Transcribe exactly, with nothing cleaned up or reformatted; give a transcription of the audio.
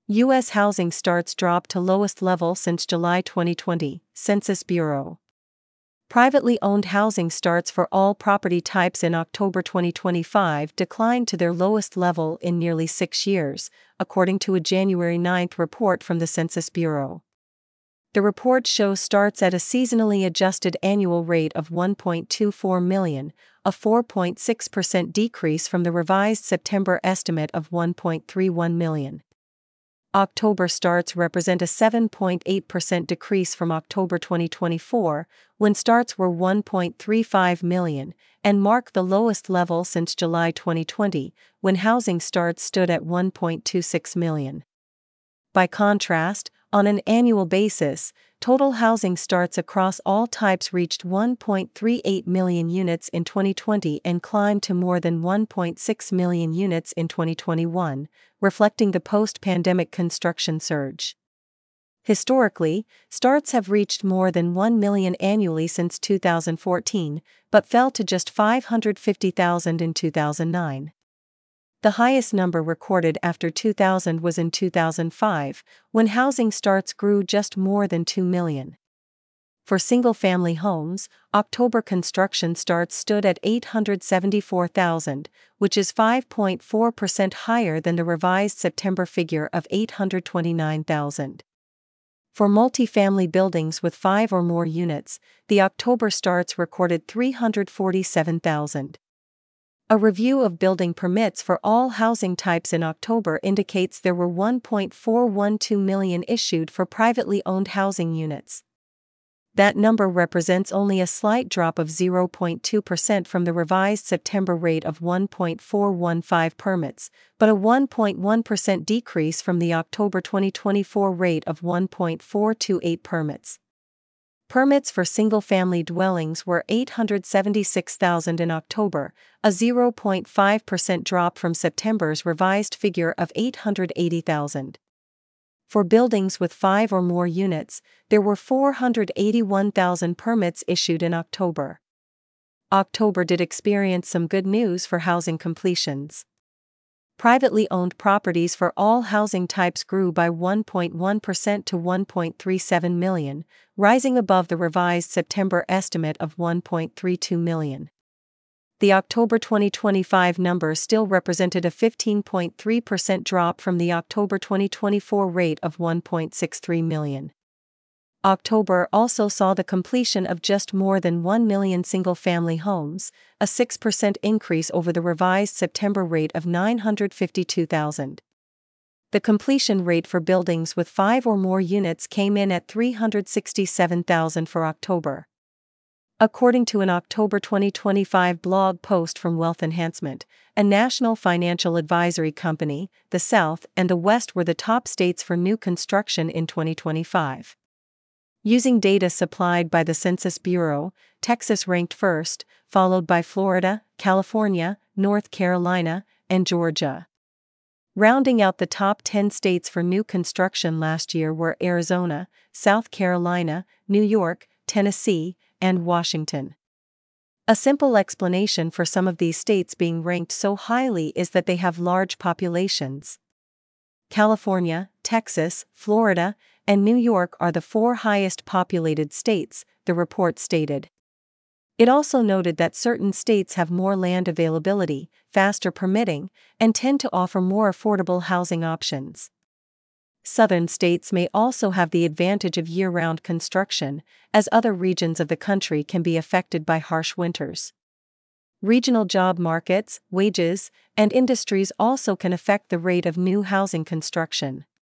U S housing starts dropped to lowest level since July twenty twenty, Census Bureau. Privately owned housing starts for all property types in October twenty twenty-five declined to their lowest level in nearly six years, according to a January ninth report from the Census Bureau. The report shows starts at a seasonally adjusted annual rate of one point two four million, a four point six percent decrease from the revised September estimate of one point three one million. October starts represent a seven point eight percent decrease from October twenty twenty-four, when starts were one point three five million, and mark the lowest level since July twenty twenty, when housing starts stood at one point two six million. By contrast, on an annual basis, total housing starts across all types reached one point three eight million units in twenty twenty and climbed to more than one point six million units in twenty twenty-one, reflecting the post-pandemic construction surge. Historically, starts have reached more than one million annually since two thousand fourteen, but fell to just five hundred fifty thousand in two thousand nine. The highest number recorded after two thousand was in two thousand five, when housing starts grew just more than two million. For single-family homes, October construction starts stood at eight hundred seventy-four thousand, which is five point four percent higher than the revised September figure of eight hundred twenty-nine thousand. For multifamily buildings with five or more units, the October starts recorded three hundred forty-seven thousand. A review of building permits for all housing types in October indicates there were one point four one two million issued for privately owned housing units. That number represents only a slight drop of zero point two percent from the revised September rate of one point four one five permits, but a one point one percent decrease from the October twenty twenty-four rate of one point four two eight permits. Permits for single-family dwellings were eight hundred seventy-six thousand in October, a zero point five percent drop from September's revised figure of eight hundred eighty thousand. For buildings with five or more units, there were four hundred eighty-one thousand permits issued in October. October did experience some good news for housing completions. Privately owned properties for all housing types grew by one point one percent to one point three seven million, rising above the revised September estimate of one point three two million. The October twenty twenty-five number still represented a fifteen point three percent drop from the October twenty twenty-four rate of one point six three million. October also saw the completion of just more than one million single-family homes, a six percent increase over the revised September rate of nine hundred fifty-two thousand. The completion rate for buildings with five or more units came in at three hundred sixty-seven thousand for October. According to an October twenty twenty-five blog post from Wealth Enhancement, a national financial advisory company, the South and the West were the top states for new construction in twenty twenty-five. Using data supplied by the Census Bureau, Texas ranked first, followed by Florida, California, North Carolina, and Georgia. Rounding out the top ten states for new construction last year were Arizona, South Carolina, New York, Tennessee, and Washington. A simple explanation for some of these states being ranked so highly is that they have large populations. California, Texas, Florida, and New York are the four highest populated states, the report stated. It also noted that certain states have more land availability, faster permitting, and tend to offer more affordable housing options. Southern states may also have the advantage of year-round construction, as other regions of the country can be affected by harsh winters. Regional job markets, wages, and industries also can affect the rate of new housing construction.